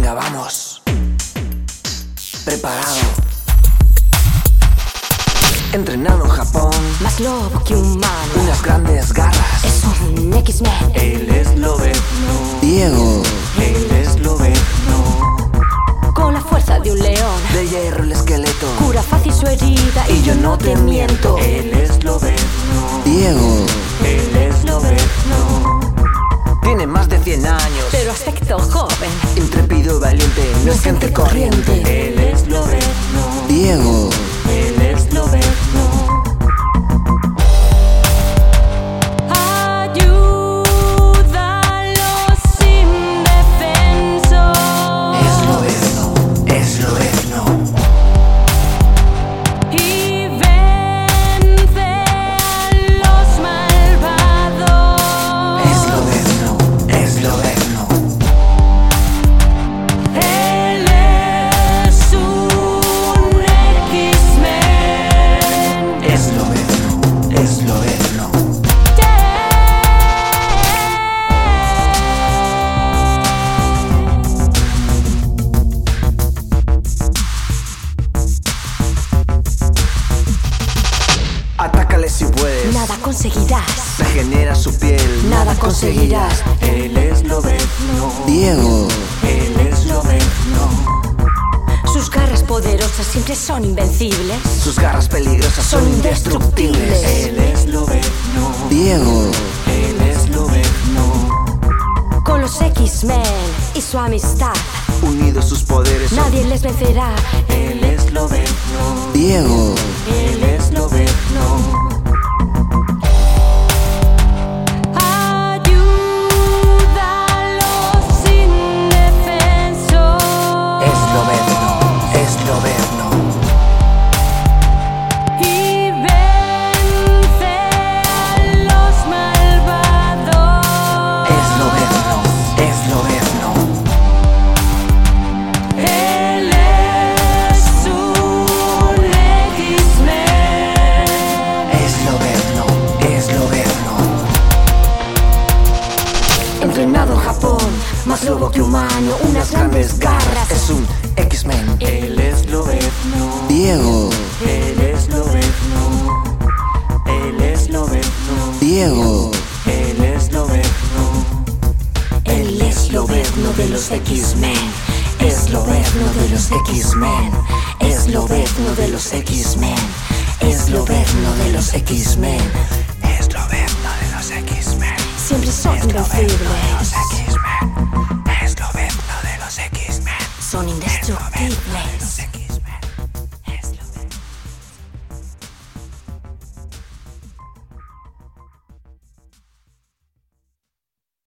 Venga, vamos. Preparado. Entrenado en Japón. Más lobo que humano. Unas grandes garras. Es un X-Men. Él es Lobezno. Diego. Él es Lobezno. Con la fuerza de un león. De hierro el esqueleto. Cura fácil su herida y yo no te miento. Él es Lobezno. Diego. Él es Lobezno. Tiene más de 100 años, pero aspecto joven. Intrépido, valiente, no es gente corriente. Él es Lobezno. Diego. Él es Lobezno. Ayuda a los indefensos. Es Lobezno. Es Lobezno. Y vence a los malvados. Es Lobezno. Es Lobezno. Él es un X-Men. Es Lobezno. Es Lobezno. Atácale si puedes. Nada conseguirás. Regenera su piel. Nada conseguirás. Él es Lobezno. Diego. Él es Lobezno. Sus garras poderosas siempre son invencibles. Sus garras peligrosas son indestructibles. Él es Lobezno. Diego. Él es Lobezno. Con los X-Men y su amistad, Unidos sus poderes son... nadie les vencerá. Él es Lobezno. Diego. Él es Lobezno. Ayuda a los indefensos. Es Lobezno. Es Lobezno. Y vence a los malvados. Es Lobezno. Es Lobezno. Él es un X-Men. Es Lobezno. Es Lobezno. Entrenado en Japón, más lobo que humano, unas grandes garras. Es un X-Men. Él es Lobezno. Diego. Él es Lobezno. Él es Lobezno. Diego. Él es Lobezno. Él es Lobezno de los X-Men. Es Lobezno de los X-Men. Es Lobezno de los X-Men. Es Lobezno de los X-Men. Es Lobezno de los X-Men. Siempre son invencibles. X-Men. Es Lobezno de los X-Men. Son indestructibles. X-Men.